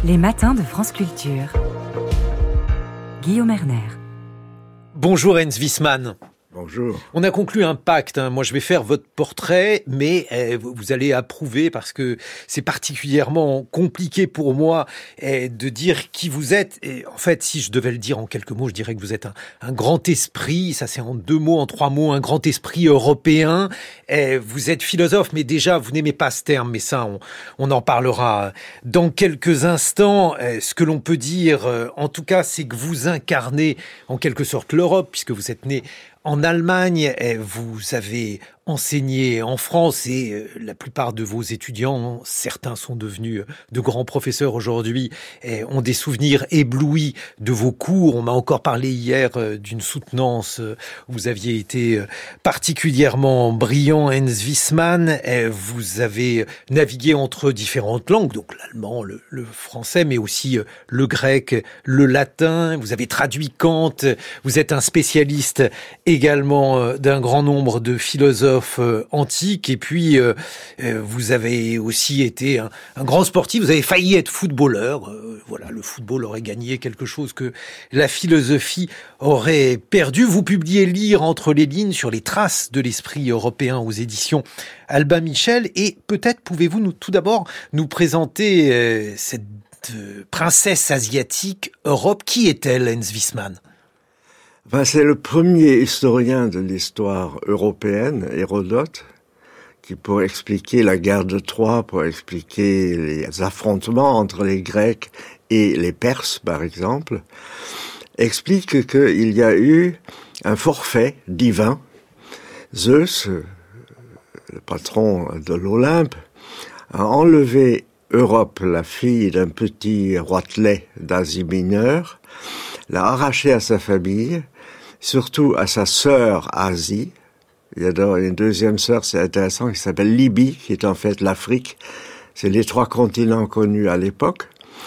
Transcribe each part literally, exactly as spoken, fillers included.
Les matins de France Culture. Guillaume Erner. Bonjour Heinz Wiesmann. Bonjour. On a conclu un pacte. Hein. Moi, je vais faire votre portrait, mais eh, vous allez approuver parce que c'est particulièrement compliqué pour moi eh, de dire qui vous êtes. Et en fait, si je devais le dire en quelques mots, je dirais que vous êtes un, un grand esprit. Ça, c'est en deux mots, en trois mots, un grand esprit européen. Eh, vous êtes philosophe, mais déjà, vous n'aimez pas ce terme. Mais ça, on, on en parlera dans quelques instants. Eh, ce que l'on peut dire, en tout cas, c'est que vous incarnez en quelque sorte l'Europe, puisque vous êtes né en Allemagne, vous avez enseigné en France et la plupart de vos étudiants, certains sont devenus de grands professeurs aujourd'hui, ont des souvenirs éblouis de vos cours. On m'a encore parlé hier d'une soutenance où vous aviez été particulièrement brillant, Heinz Wiesmann. Vous avez navigué entre différentes langues, donc l'allemand, le, le français, mais aussi le grec, le latin. Vous avez traduit Kant. Vous êtes un spécialiste également d'un grand nombre de philosophes antiques, et puis euh, vous avez aussi été un, un grand sportif. Vous avez failli être footballeur. Euh, voilà, le football aurait gagné quelque chose que la philosophie aurait perdu. Vous publiez Lire entre les lignes sur les traces de l'esprit européen aux éditions Albin Michel, et peut-être pouvez-vous nous, tout d'abord nous présenter euh, cette euh, princesse asiatique Europe. Qui est-elle, Heinz Wiesmann? Ben, c'est le premier historien de l'histoire européenne, Hérodote, qui, pour expliquer la guerre de Troie, pour expliquer les affrontements entre les Grecs et les Perses, par exemple, explique qu'il y a eu un forfait divin. Zeus, le patron de l'Olympe, a enlevé Europe, la fille d'un petit roitelet d'Asie mineure, l'a arrachée à sa famille, surtout à sa sœur Asie. Il y a une deuxième sœur, c'est intéressant, qui s'appelle Libye, qui est en fait l'Afrique. C'est les trois continents connus à l'époque.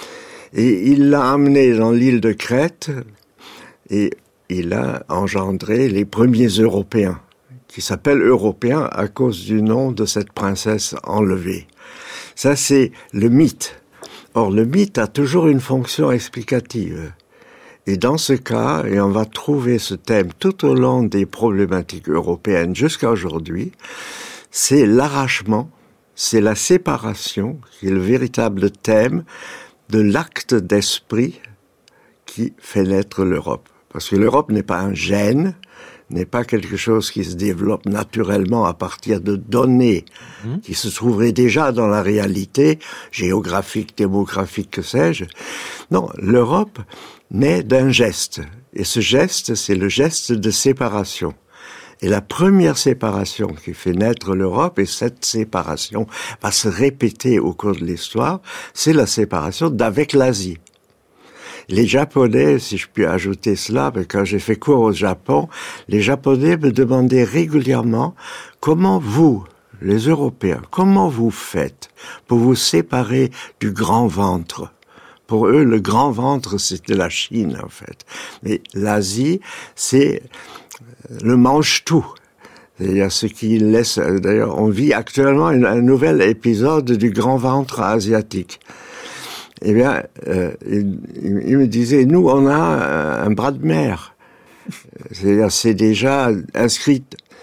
Et il l'a amenée dans l'île de Crète, et il a engendré les premiers Européens, qui s'appellent Européens à cause du nom de cette princesse enlevée. Ça, c'est le mythe. Or, le mythe a toujours une fonction explicative. Et dans ce cas, et on va trouver ce thème tout au long des problématiques européennes jusqu'à aujourd'hui, c'est l'arrachement, c'est la séparation qui est le véritable thème de l'acte d'esprit qui fait naître l'Europe. Parce que l'Europe n'est pas un gène, n'est pas quelque chose qui se développe naturellement à partir de données mmh. qui se trouveraient déjà dans la réalité géographique, démographique, que sais-je. Non, l'Europe naît d'un geste. Et ce geste, c'est le geste de séparation. Et la première séparation qui fait naître l'Europe, et cette séparation va se répéter au cours de l'histoire, c'est la séparation d'avec l'Asie. Les Japonais, si je puis ajouter cela, parce que quand j'ai fait cours au Japon, les Japonais me demandaient régulièrement comment vous, les Européens, comment vous faites pour vous séparer du grand ventre. Pour eux, le grand ventre, c'était la Chine, en fait. Mais l'Asie, c'est le mange-tout. C'est-à-dire ce qui laisse... D'ailleurs, on vit actuellement un, un nouvel épisode du grand ventre asiatique. Eh bien, euh, il, il me disait, nous, on a un bras de mer. C'est-à-dire, c'est déjà inscrit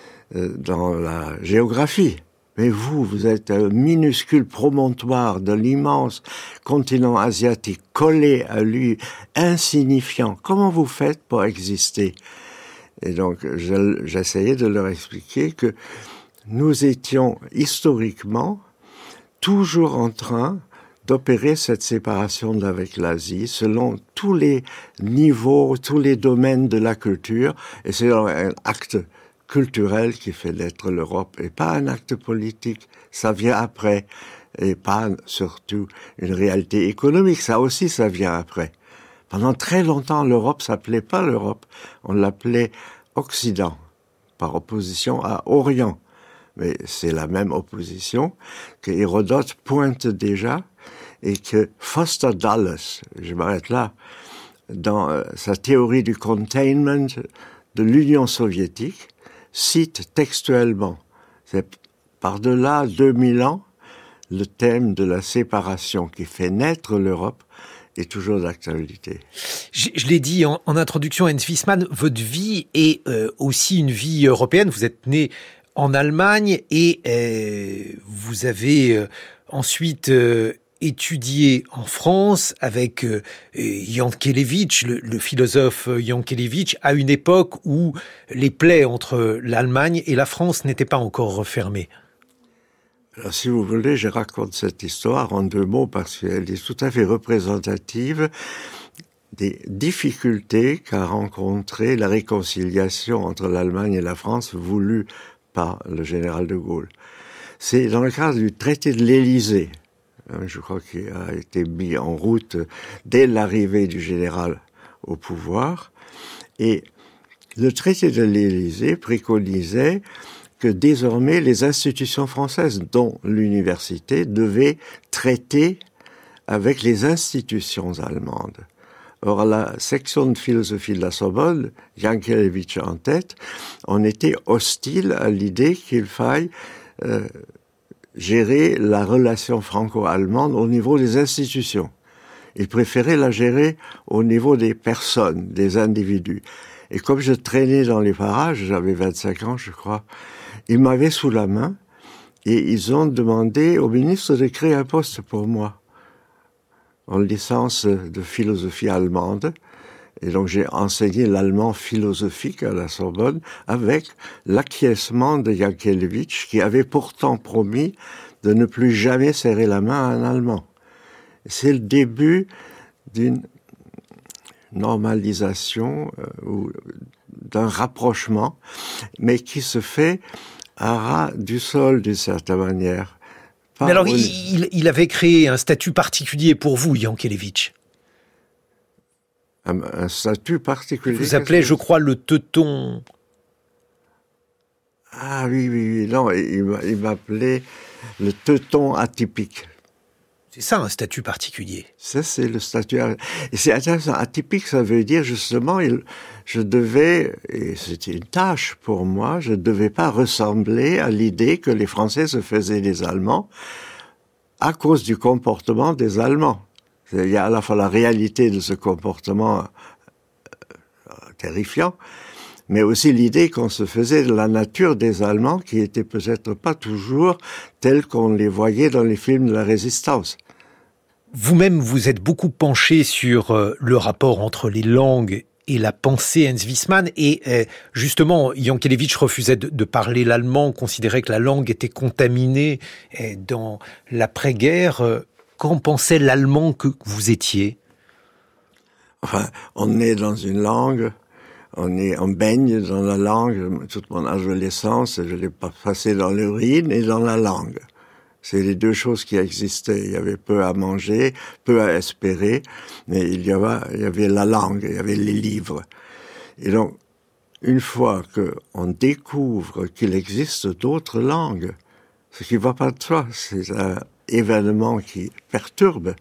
dans la géographie. Mais vous, vous êtes un minuscule promontoire de l'immense continent asiatique, collé à lui, insignifiant. Comment vous faites pour exister? Et donc, je, j'essayais de leur expliquer que nous étions historiquement toujours en train d'opérer cette séparation avec l'Asie selon tous les niveaux, tous les domaines de la culture, et c'est un acte culturel qui fait naître l'Europe, et pas un acte politique, ça vient après, et pas surtout une réalité économique, ça aussi ça vient après. Pendant très longtemps, l'Europe s'appelait pas l'Europe, on l'appelait Occident, par opposition à Orient. Mais c'est la même opposition que Hérodote pointe déjà, et que Foster Dulles, je m'arrête là, dans euh, sa théorie du containment de l'Union soviétique, cite textuellement. C'est par-delà deux mille ans, le thème de la séparation qui fait naître l'Europe est toujours d'actualité. Je, je l'ai dit en, en introduction, Hans Wiesmann, votre vie est euh, aussi une vie européenne. Vous êtes né en Allemagne et euh, vous avez euh, ensuite euh, étudié en France avec euh, Jankélévitch, le, le philosophe Jankélévitch, à une époque où les plaies entre l'Allemagne et la France n'étaient pas encore refermées. Alors, si vous voulez, je raconte cette histoire en deux mots parce qu'elle est tout à fait représentative des difficultés qu'a rencontré la réconciliation entre l'Allemagne et la France voulue par le général de Gaulle. C'est dans le cadre du traité de l'Élysée, je crois qu'il a été mis en route dès l'arrivée du général au pouvoir, et le traité de l'Élysée préconisait que désormais les institutions françaises, dont l'université, devaient traiter avec les institutions allemandes. Or, à la section de philosophie de la Sorbonne, Jankélévitch en tête, on était hostile à l'idée qu'il faille euh, gérer la relation franco-allemande au niveau des institutions. Il préférait la gérer au niveau des personnes, des individus. Et comme je traînais dans les parages, j'avais vingt-cinq ans, je crois, ils m'avaient sous la main et ils ont demandé au ministre de créer un poste pour moi en licence de philosophie allemande. Et donc j'ai enseigné l'allemand philosophique à la Sorbonne avec l'acquiescement de Jankélévitch qui avait pourtant promis de ne plus jamais serrer la main à un Allemand. C'est le début d'une normalisation euh, ou d'un rapprochement, mais qui se fait à ras du sol d'une certaine manière. Mais alors, il, il, il avait créé un statut particulier pour vous, Jankélévitch. Un, un statut particulier. Vous appelez, je crois, le teuton. Ah oui, oui, oui. Non, il, il m'appelait le teuton atypique. C'est ça, un statut particulier. Ça, c'est le statut. Et c'est intéressant. Atypique, ça veut dire justement, il, je devais, et c'était une tâche pour moi, je ne devais pas ressembler à l'idée que les Français se faisaient des Allemands à cause du comportement des Allemands. Il y a à la fois la réalité de ce comportement euh, terrifiant, mais aussi l'idée qu'on se faisait de la nature des Allemands qui était peut-être pas toujours telle qu'on les voyait dans les films de la Résistance. Vous-même, vous êtes beaucoup penché sur euh, le rapport entre les langues et la pensée Hans Wiesmann, et euh, justement, Jankélévitch refusait de, de parler l'allemand, considérait que la langue était contaminée euh, dans l'après-guerre. Euh, qu'en pensait l'allemand que vous étiez ? Enfin, on est dans une langue, on est, on baigne dans la langue. Toute mon adolescence, je l'ai passé dans l'urine et dans la langue. C'est les deux choses qui existaient. Il y avait peu à manger, peu à espérer, mais il y avait, il y avait la langue, il y avait les livres. Et donc, une fois qu'on découvre qu'il existe d'autres langues, ce qui ne va pas de soi, c'est un événement qui perturbe,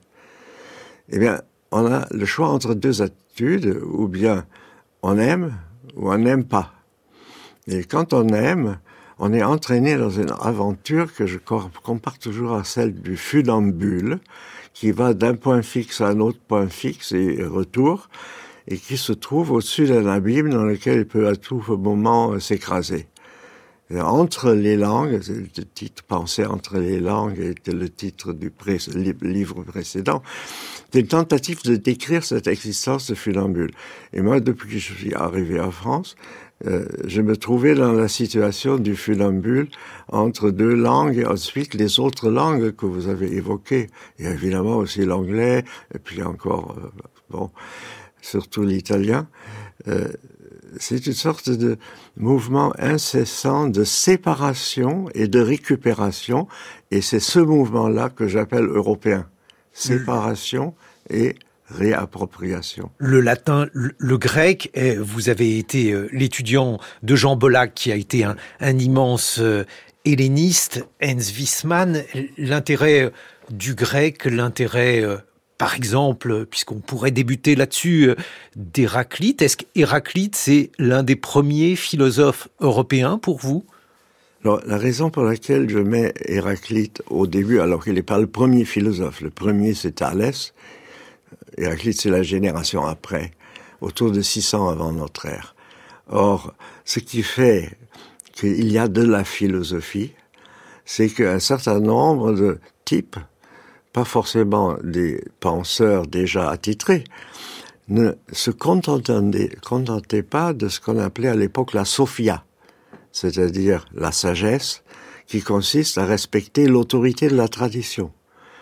eh bien, on a le choix entre deux attitudes, ou bien on aime ou on n'aime pas. Et quand on aime, on est entraîné dans une aventure que je compare toujours à celle du funambule, qui va d'un point fixe à un autre point fixe et retour, et qui se trouve au-dessus d'un abîme dans lequel il peut à tout moment s'écraser. Et entre les langues, le titre « Penser entre les langues » était le titre du pré- livre précédent, c'est une tentative de décrire cette existence de funambule. Et moi, depuis que je suis arrivé en France, Euh, je me trouvais dans la situation du funambule entre deux langues et ensuite les autres langues que vous avez évoquées. Il y a évidemment aussi l'anglais et puis encore, euh, bon, surtout l'italien. Euh, c'est une sorte de mouvement incessant de séparation et de récupération et c'est ce mouvement-là que j'appelle européen. Séparation et réappropriation. Le latin, le, le grec, eh, vous avez été euh, l'étudiant de Jean Bollack, qui a été un, un immense euh, helléniste. Hans Wiesmann, l'intérêt du grec, l'intérêt, euh, par exemple, puisqu'on pourrait débuter là-dessus, euh, d'Héraclite. Est-ce qu'Héraclite, c'est l'un des premiers philosophes européens pour vous ? Alors, la raison pour laquelle je mets Héraclite au début, alors qu'il n'est pas le premier philosophe, le premier c'est Thalès, Héraclite c'est la génération après, autour de six cents avant notre ère. Or, ce qui fait qu'il y a de la philosophie, c'est qu'un certain nombre de types, pas forcément des penseurs déjà attitrés, ne se contentaient, contentaient pas de ce qu'on appelait à l'époque la sophia, c'est-à-dire la sagesse qui consiste à respecter l'autorité de la tradition.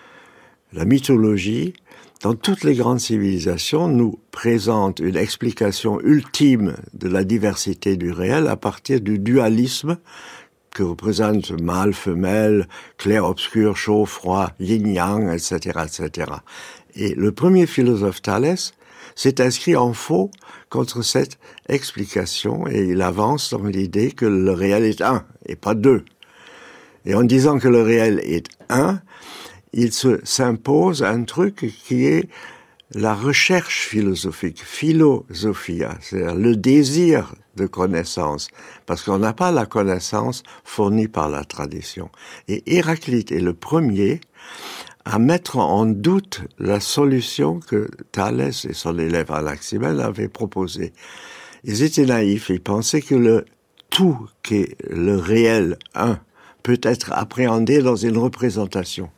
La mythologie, dans toutes les grandes civilisations, nous présente une explication ultime de la diversité du réel à partir du dualisme que représente mâle, femelle, clair, obscur, chaud, froid, yin-yang, et cetera, et cetera. Et le premier philosophe Thalès s'est inscrit en faux contre cette explication et il avance dans l'idée que le réel est un et pas deux. Et en disant que le réel est un, il se s'impose un truc qui est la recherche philosophique, philosophia, c'est-à-dire le désir de connaissance, parce qu'on n'a pas la connaissance fournie par la tradition. Et Héraclite est le premier à mettre en doute la solution que Thalès et son élève Anaximène avaient proposée. Ils étaient naïfs, ils pensaient que le tout qu'est le réel un peut être appréhendé dans une représentation.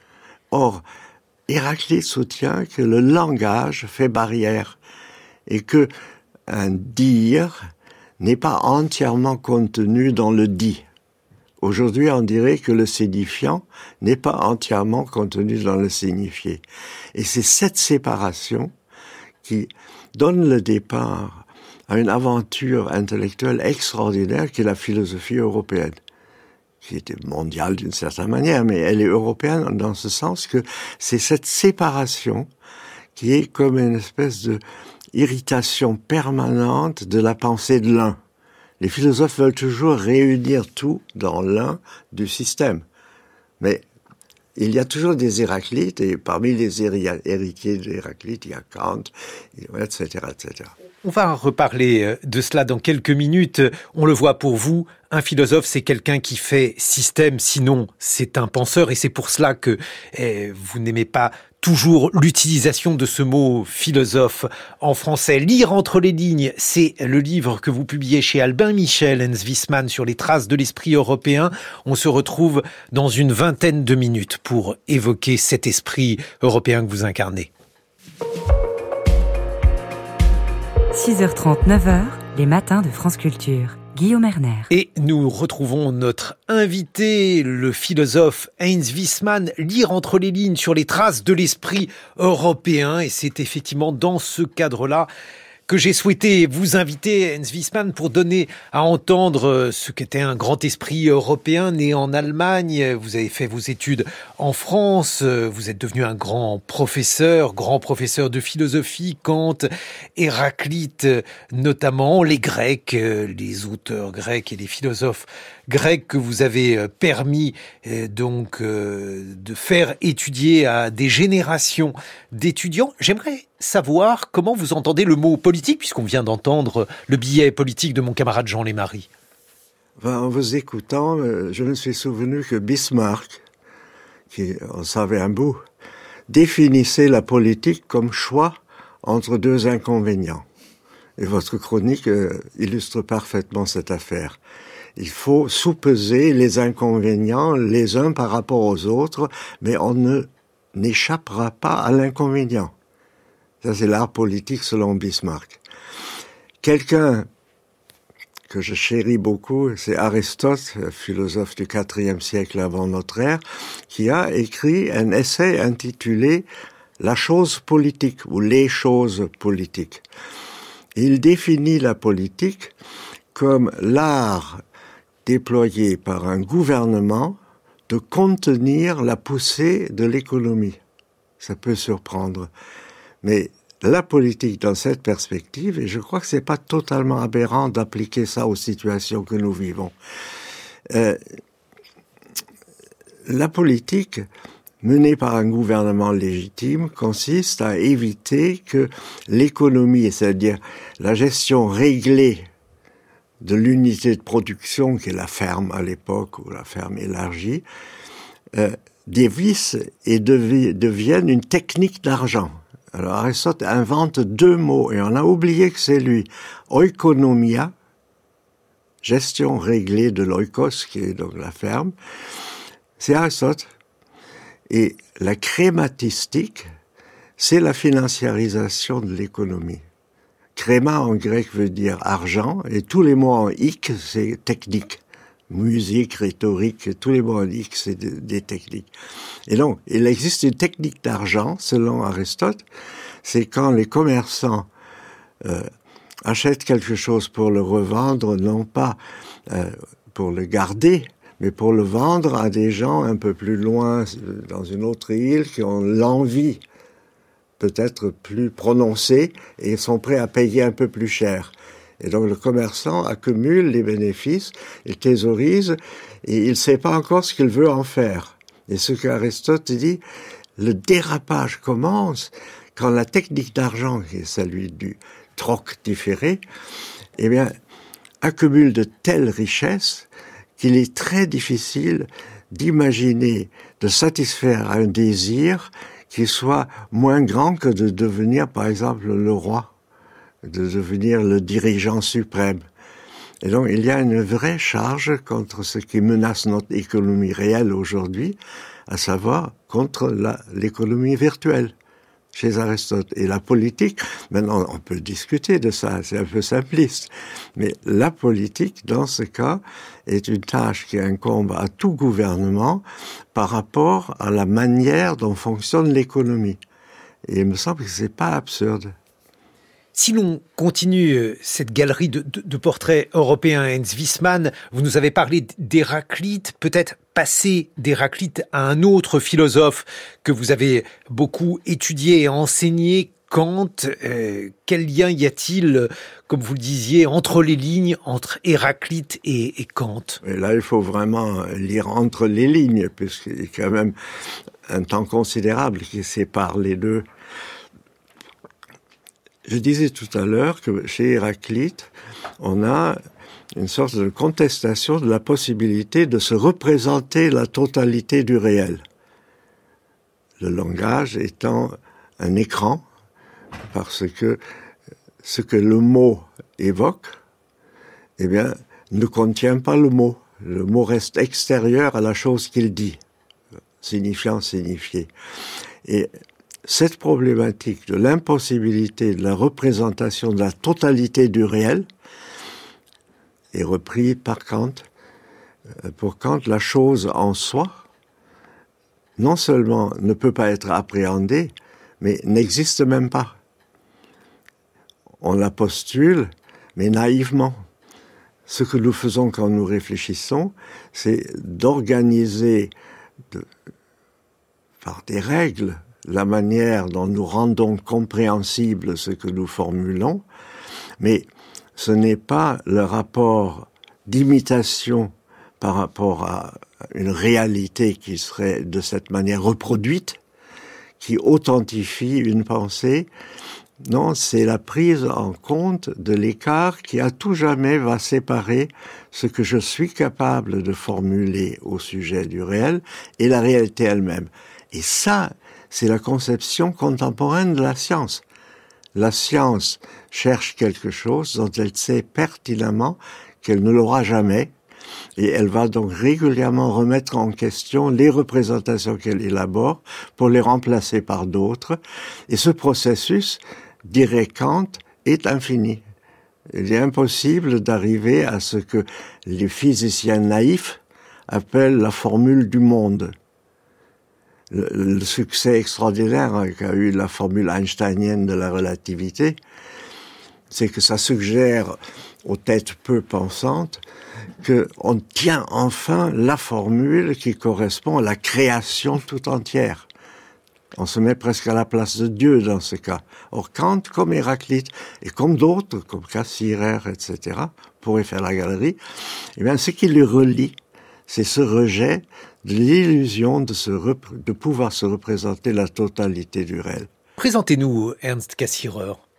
Or, Héraclite soutient que le langage fait barrière et que un dire n'est pas entièrement contenu dans le dit. Aujourd'hui, on dirait que le signifiant n'est pas entièrement contenu dans le signifié. Et c'est cette séparation qui donne le départ à une aventure intellectuelle extraordinaire qui est la philosophie européenne, qui était mondiale d'une certaine manière, mais elle est européenne dans ce sens que c'est cette séparation qui est comme une espèce de irritation permanente de la pensée de l'un. Les philosophes veulent toujours réunir tout dans l'un du système. Mais il y a toujours des Héraclites, et parmi les héritiers d'Héraclite, il y a Kant, et cetera, et cetera. On va reparler de cela dans quelques minutes. On le voit pour vous, un philosophe, c'est quelqu'un qui fait système, sinon c'est un penseur. Et c'est pour cela que eh, vous n'aimez pas toujours l'utilisation de ce mot philosophe en français. Lire entre les lignes, c'est le livre que vous publiez chez Albin Michel, Hans Wiesmann, sur les traces de l'esprit européen. On se retrouve dans une vingtaine de minutes pour évoquer cet esprit européen que vous incarnez. six heures trente, neuf heures, les matins de France Culture. Guillaume Erner. Et nous retrouvons notre invité, le philosophe Hans Wiesmann, lire entre les lignes sur les traces de l'esprit européen. Et c'est effectivement dans ce cadre-là que j'ai souhaité vous inviter, Hans Wiesmann, pour donner à entendre ce qu'était un grand esprit européen né en Allemagne. Vous avez fait vos études en France, vous êtes devenu un grand professeur, grand professeur de philosophie, Kant, Héraclite notamment, les Grecs, les auteurs grecs et les philosophes grecs que vous avez permis donc de faire étudier à des générations d'étudiants. J'aimerais savoir comment vous entendez le mot politique, puisqu'on vient d'entendre le billet politique de mon camarade Jean Lémarie. Enfin, en vous écoutant, je me suis souvenu que Bismarck, qui en savait un bout, définissait la politique comme choix entre deux inconvénients. Et votre chronique illustre parfaitement cette affaire. Il faut sous-peser les inconvénients les uns par rapport aux autres, mais on ne n'échappera pas à l'inconvénient. Ça, c'est l'art politique selon Bismarck. Quelqu'un que je chéris beaucoup, c'est Aristote, philosophe du quatrième siècle avant notre ère, qui a écrit un essai intitulé « La chose politique » ou « Les choses politiques ». Il définit la politique comme l'art déployé par un gouvernement de contenir la poussée de l'économie. Ça peut surprendre. Mais la politique dans cette perspective, et je crois que c'est pas totalement aberrant d'appliquer ça aux situations que nous vivons. Euh, la politique menée par un gouvernement légitime consiste à éviter que l'économie, c'est-à-dire la gestion réglée de l'unité de production, qui est la ferme à l'époque, ou la ferme élargie, euh, dévissent et devi- deviennent une technique d'argent. Alors Aristote invente deux mots, et on a oublié que c'est lui. Oikonomia, gestion réglée de l'oikos, qui est donc la ferme, c'est Aristote. Et la crématistique, c'est la financiarisation de l'économie. Créma en grec veut dire argent, et tous les mots en ik, c'est technique. Musique, rhétorique, tous les mots en ik, c'est des, des techniques. Et donc, il existe une technique d'argent, selon Aristote, c'est quand les commerçants euh, achètent quelque chose pour le revendre, non pas euh, pour le garder, mais pour le vendre à des gens un peu plus loin, dans une autre île, qui ont l'envie peut-être plus prononcée et sont prêts à payer un peu plus cher. Et donc le commerçant accumule les bénéfices, il thésaurise, et il ne sait pas encore ce qu'il veut en faire. Et ce qu'Aristote dit, le dérapage commence quand la technique d'argent, qui est celle du troc différé, eh bien, accumule de telles richesses qu'il est très difficile d'imaginer, de satisfaire un désir qui soit moins grand que de devenir, par exemple, le roi, de devenir le dirigeant suprême. Et donc, il y a une vraie charge contre ce qui menace notre économie réelle aujourd'hui, à savoir contre la, l'économie virtuelle, chez Aristote. Et la politique, maintenant, on peut discuter de ça, c'est un peu simpliste, mais la politique, dans ce cas, est une tâche qui incombe à tout gouvernement par rapport à la manière dont fonctionne l'économie. Et il me semble que c'est pas absurde. Si l'on continue cette galerie de, de, de portraits européens, Hans Wiesmann, vous nous avez parlé d'Héraclite, peut-être passer d'Héraclite à un autre philosophe que vous avez beaucoup étudié et enseigné, Kant. Euh, quel lien y a-t-il, comme vous le disiez, entre les lignes, entre Héraclite et, et Kant? Et là, il faut vraiment lire entre les lignes, puisqu'il y a quand même un temps considérable qui sépare les deux. Je disais tout à l'heure que chez Héraclite, on a une sorte de contestation de la possibilité de se représenter la totalité du réel. Le langage étant un écran, parce que ce que le mot évoque, eh bien, ne contient pas le mot. Le mot reste extérieur à la chose qu'il dit, signifiant, signifié. Et cette problématique de l'impossibilité de la représentation de la totalité du réel est reprise par Kant. Pour Kant, la chose en soi, non seulement ne peut pas être appréhendée, mais n'existe même pas. On la postule, mais naïvement. Ce que nous faisons quand nous réfléchissons, c'est d'organiser de, par des règles la manière dont nous rendons compréhensible ce que nous formulons, mais ce n'est pas le rapport d'imitation par rapport à une réalité qui serait de cette manière reproduite, qui authentifie une pensée. Non, c'est la prise en compte de l'écart qui à tout jamais va séparer ce que je suis capable de formuler au sujet du réel et la réalité elle-même. Et ça, c'est la conception contemporaine de la science. La science cherche quelque chose dont elle sait pertinemment qu'elle ne l'aura jamais, et elle va donc régulièrement remettre en question les représentations qu'elle élabore pour les remplacer par d'autres. Et ce processus, dirait Kant, est infini. Il est impossible d'arriver à ce que les physiciens naïfs appellent la formule du monde. Le, le succès extraordinaire qu'a eu la formule einsteinienne de la relativité, c'est que ça suggère aux têtes peu pensantes qu'on tient enfin la formule qui correspond à la création tout entière. On se met presque à la place de Dieu dans ce cas. Or, Kant, comme Héraclite, et comme d'autres, comme Cassirer, et cetera, pourraient faire la galerie, eh bien, ce qui les relie, c'est ce rejet de l'illusion de, se rep- de pouvoir se représenter la totalité du réel. Présentez-nous Ernst Cassirer.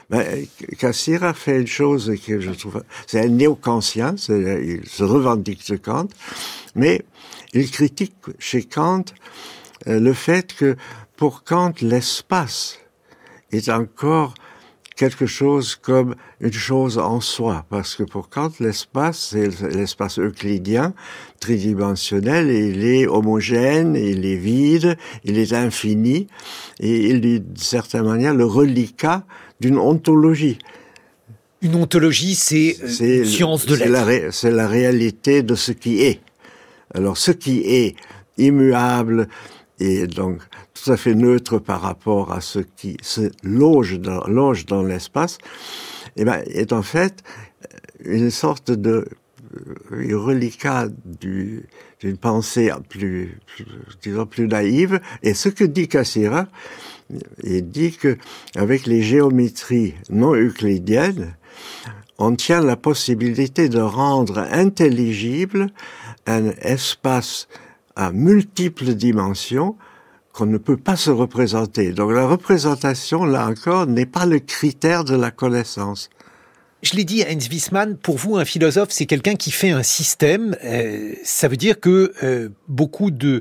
Ben, Cassirer a fait une chose que je trouve, c'est un néo-kantien, c'est, il se revendique de Kant, mais il critique chez Kant euh, le fait que pour Kant l'espace est encore quelque chose comme une chose en soi, parce que pour Kant, l'espace, c'est l'espace euclidien, tridimensionnel, et il est homogène, il est vide, il est infini, et il est, d'une certaine manière, le reliquat d'une ontologie. Une ontologie, c'est, euh, c'est une science de c'est l'être. La ré, c'est la réalité de ce qui est. Alors, ce qui est immuable, et donc tout à fait neutre par rapport à ce qui se loge dans, loge dans l'espace, eh ben, est en fait une sorte de euh, reliquat du, d'une pensée plus, plus, disons, plus naïve. Et ce que dit Cassirer, il dit que avec les géométries non euclidiennes, on tient la possibilité de rendre intelligible un espace à multiples dimensions qu'on ne peut pas se représenter. Donc la représentation, là encore, n'est pas le critère de la connaissance. Je l'ai dit, Heinz Wiesmann, pour vous, un philosophe, c'est quelqu'un qui fait un système. Euh, ça veut dire que euh, beaucoup de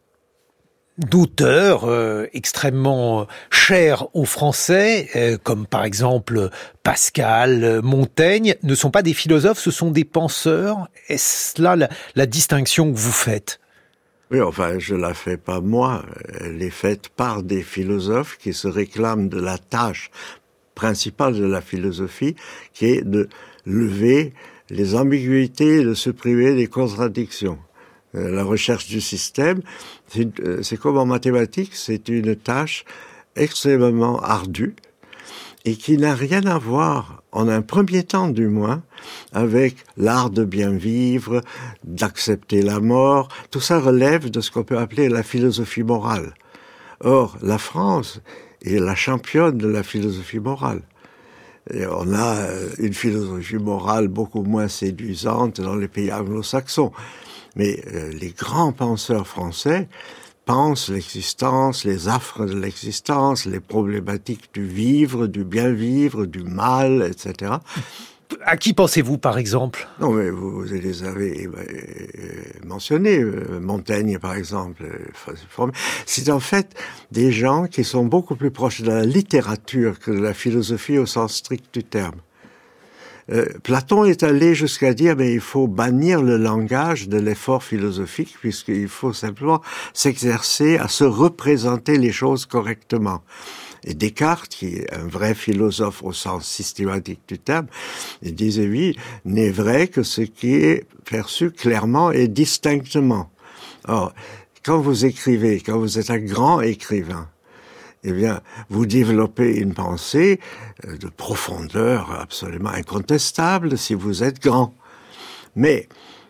d'auteurs euh, extrêmement chers aux Français, euh, comme par exemple Pascal, Montaigne, ne sont pas des philosophes, ce sont des penseurs. Est-ce là la, la distinction que vous faites ? Oui, enfin, je la fais pas moi. Elle est faite par des philosophes qui se réclament de la tâche principale de la philosophie, qui est de lever les ambiguïtés et de supprimer les contradictions. La recherche du système, c'est, c'est comme en mathématiques, c'est une tâche extrêmement ardue et qui n'a rien à voir, en un premier temps du moins, avec l'art de bien vivre, d'accepter la mort. Tout ça relève de ce qu'on peut appeler la philosophie morale. Or, la France est la championne de la philosophie morale. Et on a une philosophie morale beaucoup moins séduisante dans les pays anglo-saxons. Mais euh, les grands penseurs français pensent l'existence, les affres de l'existence, les problématiques du vivre, du bien vivre, du mal, et cetera. À qui pensez-vous, par exemple ? Non, mais vous, vous les avez euh, mentionnés. Euh, Montaigne, par exemple. Euh, c'est en fait des gens qui sont beaucoup plus proches de la littérature que de la philosophie au sens strict du terme. Euh, Platon est allé jusqu'à dire mais il faut bannir le langage de l'effort philosophique puisqu'il faut simplement s'exercer à se représenter les choses correctement. Et Descartes, qui est un vrai philosophe au sens systématique du terme, il disait oui, n'est vrai que ce qui est perçu clairement et distinctement. Or, quand vous écrivez, quand vous êtes un grand écrivain, eh bien, vous développez une pensée de profondeur absolument incontestable si vous êtes grand. Mais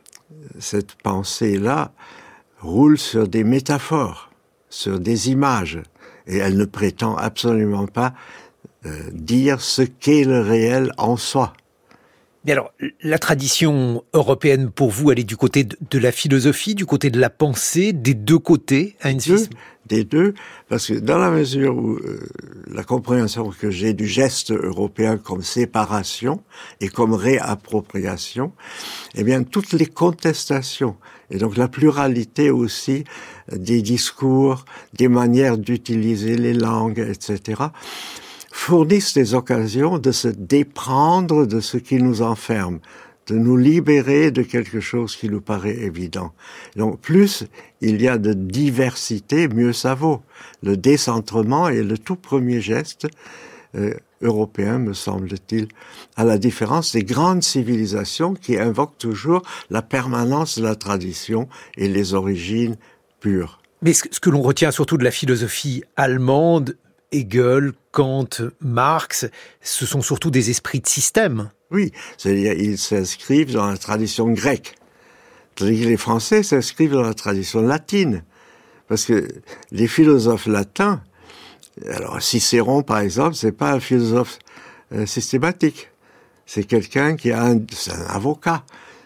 cette pensée-là roule sur des métaphores, sur des images, et elle ne prétend absolument pas euh, dire ce qu'est le réel en soi. Mais alors, la tradition européenne, pour vous, elle est du côté de, de la philosophie, du côté de la pensée, des deux côtés, Heinz Wiesmann ? Des deux, parce que dans la mesure où euh, la compréhension que j'ai du geste européen comme séparation et comme réappropriation, eh bien, toutes les contestations, et donc la pluralité aussi des discours, des manières d'utiliser les langues, et cetera, fournissent des occasions de se déprendre de ce qui nous enferme, de nous libérer de quelque chose qui nous paraît évident. Donc, plus il y a de diversité, mieux ça vaut. Le décentrement est le tout premier geste euh, européen, me semble-t-il, à la différence des grandes civilisations qui invoquent toujours la permanence de la tradition et les origines pures. Mais ce que l'on retient surtout de la philosophie allemande, Hegel, Kant, Marx, ce sont surtout des esprits de système. Oui, c'est-à-dire ils s'inscrivent dans la tradition grecque. Tandis que les Français s'inscrivent dans la tradition latine. Parce que les philosophes latins, alors Cicéron par exemple, c'est pas un philosophe euh, systématique. C'est quelqu'un qui a un, c'est un avocat.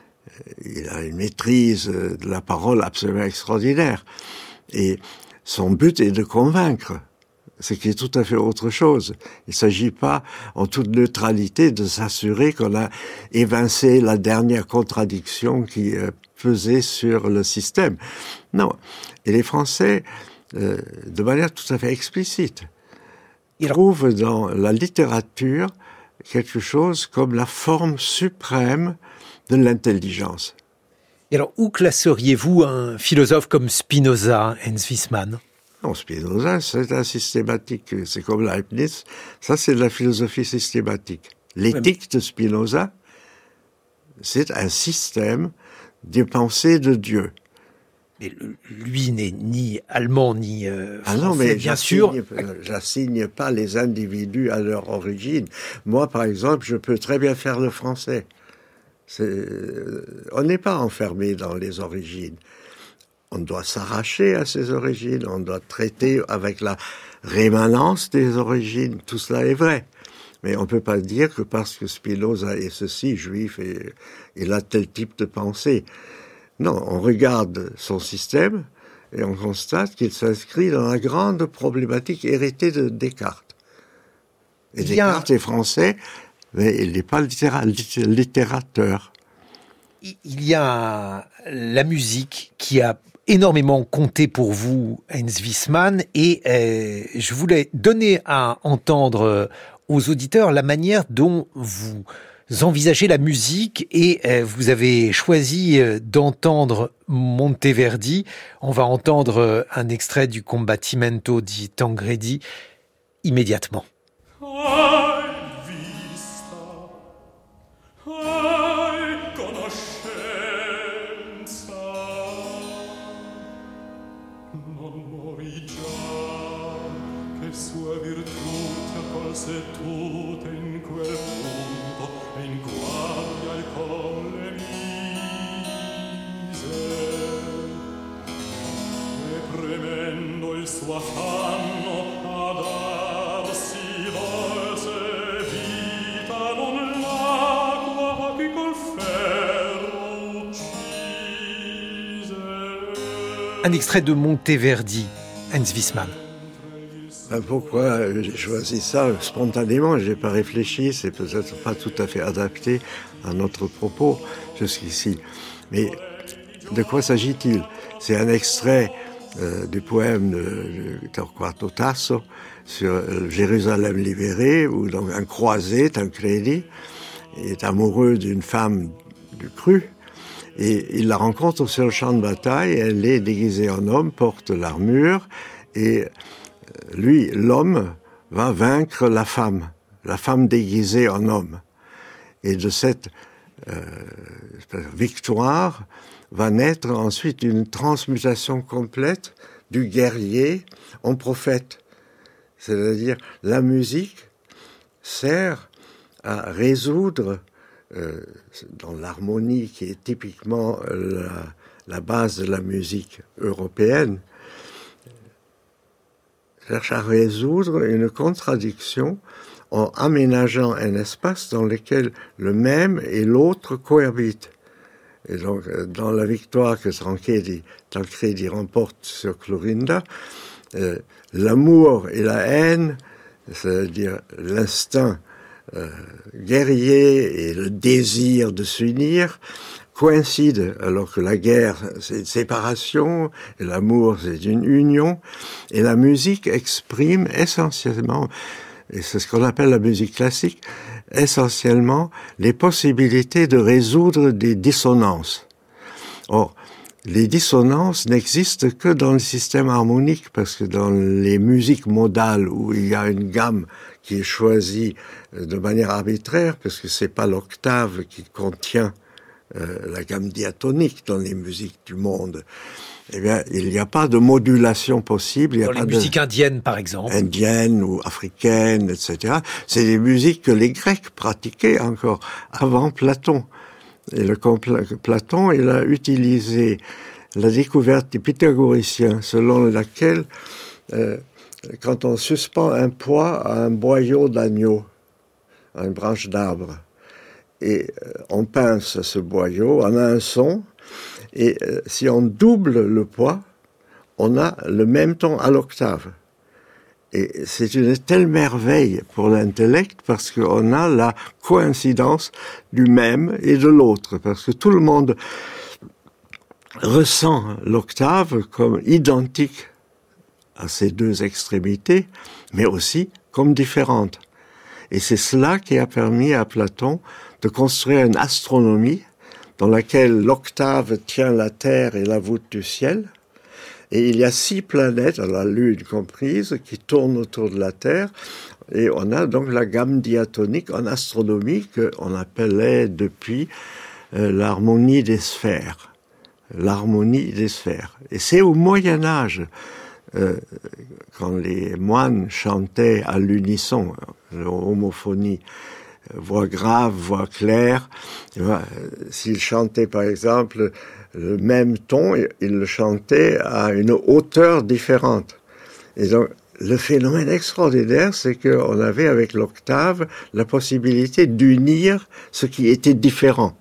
Il a une maîtrise de la parole absolument extraordinaire. Et son but est de convaincre. ce qui est tout à fait autre chose. Il ne s'agit pas, en toute neutralité, de s'assurer qu'on a évincé la dernière contradiction qui euh, pesait sur le système. Non. Et les Français, euh, de manière tout à fait explicite, ils trouvent dans la littérature quelque chose comme la forme suprême de l'intelligence. Et alors, où classeriez-vous un philosophe comme Spinoza, Hans Wiesmann ? Non, Spinoza, c'est un systématique. C'est comme Leibniz. Ça, c'est de la philosophie systématique. L'éthique de Spinoza, c'est un système de pensée de Dieu. Mais lui n'est ni allemand, ni euh, français, ah non, mais bien sûr. J'assigne pas les individus à leur origine. Moi, par exemple, je peux très bien faire le français. C'est... On n'est pas enfermé dans les origines. On doit s'arracher à ses origines, on doit traiter avec la rémanence des origines. Tout cela est vrai. Mais on ne peut pas dire que parce que Spinoza est ceci, juif, et il a tel type de pensée. Non, on regarde son système et on constate qu'il s'inscrit dans la grande problématique héritée de Descartes. Et il Descartes a... est français, mais il n'est pas littéra... littérateur. Il y a la musique qui a énormément compté pour vous, Hans Wiesmann, et euh, je voulais donner à entendre aux auditeurs la manière dont vous envisagez la musique, et euh, vous avez choisi euh, d'entendre Monteverdi. On va entendre euh, un extrait du Combattimento di Tancredi immédiatement. Un extrait de Monteverdi, Hans Wiesmann. Pourquoi j'ai choisi ça spontanément? Je n'ai pas réfléchi, c'est peut-être pas tout à fait adapté à notre propos jusqu'ici. Mais de quoi s'agit-il? C'est un extrait euh, du poème de, de Torquato Tasso sur euh, Jérusalem libérée, où donc un croisé, Tancredi, est amoureux d'une femme du cru. Et il la rencontre sur le champ de bataille, elle est déguisée en homme, porte l'armure, et lui, l'homme, va vaincre la femme, la femme déguisée en homme. Et de cette euh, victoire va naître ensuite une transmutation complète du guerrier en prophète. C'est-à-dire, la musique sert à résoudre Euh, dans l'harmonie qui est typiquement la, la base de la musique européenne, cherche à résoudre une contradiction en aménageant un espace dans lequel le même et l'autre cohabitent. Et donc, dans la victoire que Tancredi, Tancredi remporte sur Clorinda, euh, l'amour et la haine, c'est-à-dire l'instinct Euh, guerrier et le désir de s'unir coïncident, alors que la guerre c'est une séparation et l'amour c'est une union, et la musique exprime essentiellement, et c'est ce qu'on appelle la musique classique, essentiellement les possibilités de résoudre des dissonances. Or, les dissonances n'existent que dans le système harmonique, parce que dans les musiques modales où il y a une gamme qui est choisie de manière arbitraire, parce que c'est pas l'octave qui contient euh, la gamme diatonique dans les musiques du monde, eh bien, il n'y a pas de modulation possible. Il y a dans pas les musiques de... indiennes, par exemple. Indiennes ou africaines, et cetera. C'est des musiques que les Grecs pratiquaient encore avant Platon. Et le Platon, il a utilisé la découverte des pythagoriciens, selon laquelle, euh, quand on suspend un poids à un boyau d'agneau, à une branche d'arbre, et euh, on pince ce boyau, on a un son, et euh, si on double le poids, on a le même ton à l'octave. Et c'est une telle merveille pour l'intellect parce qu'on a la coïncidence du même et de l'autre. Parce que tout le monde ressent l'octave comme identique à ces deux extrémités, mais aussi comme différente. Et c'est cela qui a permis à Platon de construire une astronomie dans laquelle l'octave tient la Terre et la voûte du ciel. Et il y a six planètes, la Lune comprise, qui tournent autour de la Terre. Et on a donc la gamme diatonique en astronomie qu'on appelait depuis euh, l'harmonie des sphères. L'harmonie des sphères. Et c'est au Moyen-Âge, euh, quand les moines chantaient à l'unisson, l'homophonie, voix grave, voix claire. S'ils chantaient par exemple le même ton, ils le chantaient à une hauteur différente. Et donc, le phénomène extraordinaire, c'est qu'on avait avec l'octave la possibilité d'unir ce qui était différent.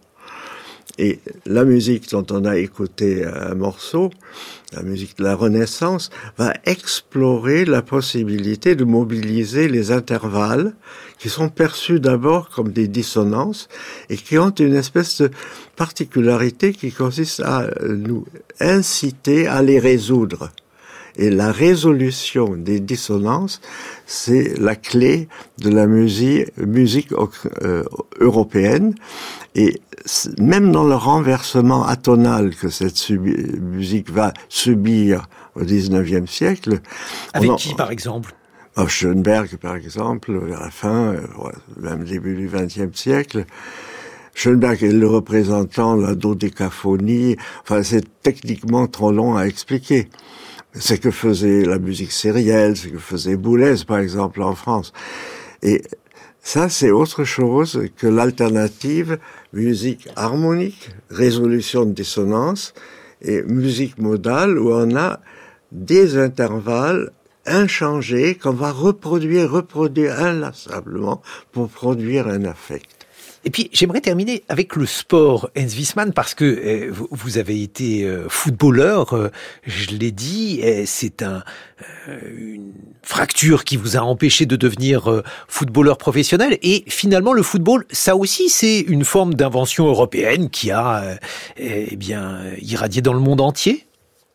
Et la musique dont on a écouté un morceau, la musique de la Renaissance, va explorer la possibilité de mobiliser les intervalles qui sont perçus d'abord comme des dissonances et qui ont une espèce de particularité qui consiste à nous inciter à les résoudre. Et la résolution des dissonances, c'est la clé de la musique, musique euh, européenne. Et même dans le renversement atonal que cette subi- musique va subir au dix-neuvième siècle... Avec en, qui, par exemple ? Oh, Schoenberg, par exemple, vers la fin, même début du vingtième siècle. Schoenberg est le représentant de la dodécaphonie. Enfin, c'est techniquement trop long à expliquer. C'est que faisait la musique sérielle, c'est que faisait Boulez, par exemple, en France. Et ça, c'est autre chose que l'alternative musique harmonique, résolution de dissonance, et musique modale, où on a des intervalles inchangés qu'on va reproduire, reproduire inlassablement pour produire un affect. Et puis, j'aimerais terminer avec le sport, Heinz Wiesmann, parce que euh, vous avez été euh, footballeur, euh, je l'ai dit, euh, c'est un, euh, une fracture qui vous a empêché de devenir euh, footballeur professionnel. Et finalement, le football, ça aussi, c'est une forme d'invention européenne qui a euh, eh bien, irradié dans le monde entier.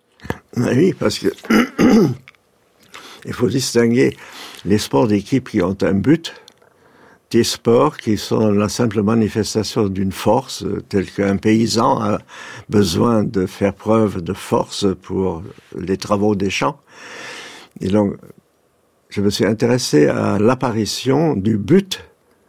Oui, parce que il faut distinguer les sports d'équipe qui ont un but des sports qui sont la simple manifestation d'une force, telle qu'un paysan a besoin de faire preuve de force pour les travaux des champs. Et donc, je me suis intéressé à l'apparition du but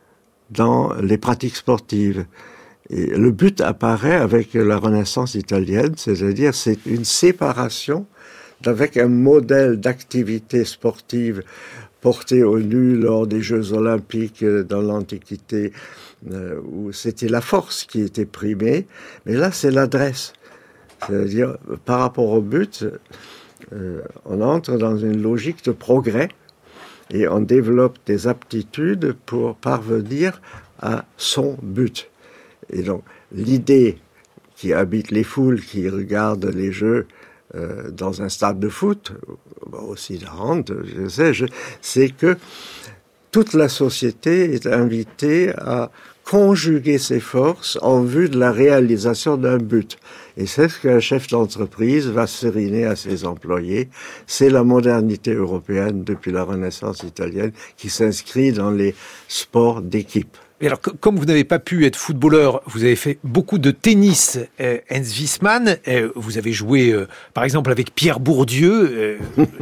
dans les pratiques sportives. Et le but apparaît avec la Renaissance italienne, c'est-à-dire c'est une séparation avec un modèle d'activité sportive porté au nu lors des Jeux Olympiques dans l'Antiquité, euh, où c'était la force qui était primée, mais là c'est l'adresse. C'est-à-dire, par rapport au but, euh, on entre dans une logique de progrès et on développe des aptitudes pour parvenir à son but. Et donc, l'idée qui habite les foules, qui regardent les Jeux Euh, dans un stade de foot, aussi de hand, je sais, je, c'est que toute la société est invitée à conjuguer ses forces en vue de la réalisation d'un but. Et c'est ce qu'un chef d'entreprise va seriner à ses employés. C'est la modernité européenne depuis la Renaissance italienne qui s'inscrit dans les sports d'équipe. Et alors, comme vous n'avez pas pu être footballeur, vous avez fait beaucoup de tennis, euh, Heinz Wiesmann. Euh, vous avez joué, euh, par exemple, avec Pierre Bourdieu. Euh,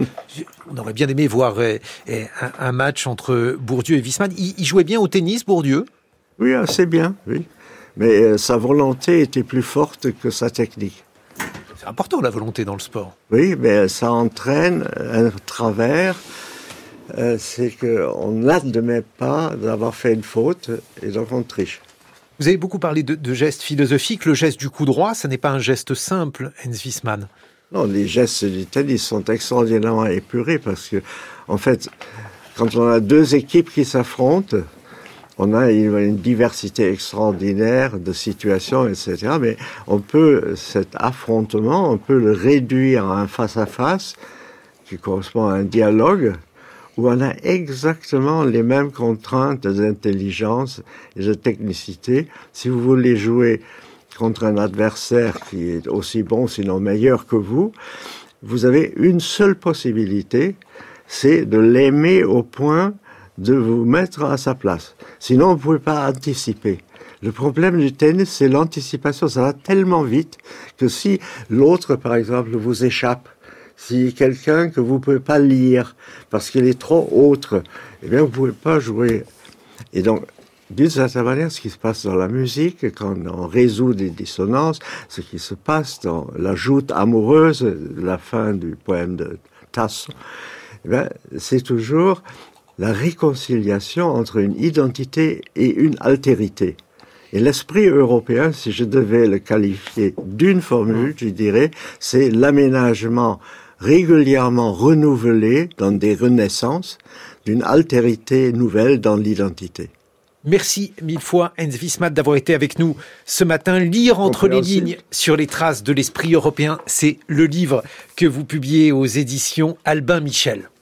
on aurait bien aimé voir euh, un, un match entre Bourdieu et Wiesmann. Il, il jouait bien au tennis, Bourdieu ? Oui, assez bien, oui. Mais euh, sa volonté était plus forte que sa technique. C'est important, la volonté dans le sport. Oui, mais ça entraîne un travers. Euh, c'est qu'on n'admet pas d'avoir fait une faute et donc on triche. Vous avez beaucoup parlé de, de gestes philosophiques. Le geste du coup droit, ça n'est pas un geste simple, Heinz Wiesmann. Non, les gestes du tennis sont extraordinairement épurés parce que, en fait, quand on a deux équipes qui s'affrontent, on a une, une diversité extraordinaire de situations, et cetera. Mais on peut, cet affrontement, on peut le réduire à un face-à-face qui correspond à un dialogue, où on a exactement les mêmes contraintes d'intelligence et de technicité. Si vous voulez jouer contre un adversaire qui est aussi bon, sinon meilleur que vous, vous avez une seule possibilité, c'est de l'aimer au point de vous mettre à sa place. Sinon, vous ne pouvez pas anticiper. Le problème du tennis, c'est l'anticipation. Ça va tellement vite que si l'autre, par exemple, vous échappe, si quelqu'un que vous ne pouvez pas lire parce qu'il est trop autre, eh bien, vous ne pouvez pas jouer. Et donc, d'une certaine manière, ce qui se passe dans la musique, quand on résout des dissonances, ce qui se passe dans la joute amoureuse, la fin du poème de Tasso, eh bien, c'est toujours la réconciliation entre une identité et une altérité. Et l'esprit européen, si je devais le qualifier d'une formule, je dirais, c'est l'aménagement régulièrement renouvelé dans des renaissances d'une altérité nouvelle dans l'identité. Merci mille fois, Heinz Wiesmatt, d'avoir été avec nous ce matin. Lire entre les lignes sur les traces de l'esprit européen, c'est le livre que vous publiez aux éditions Albin Michel.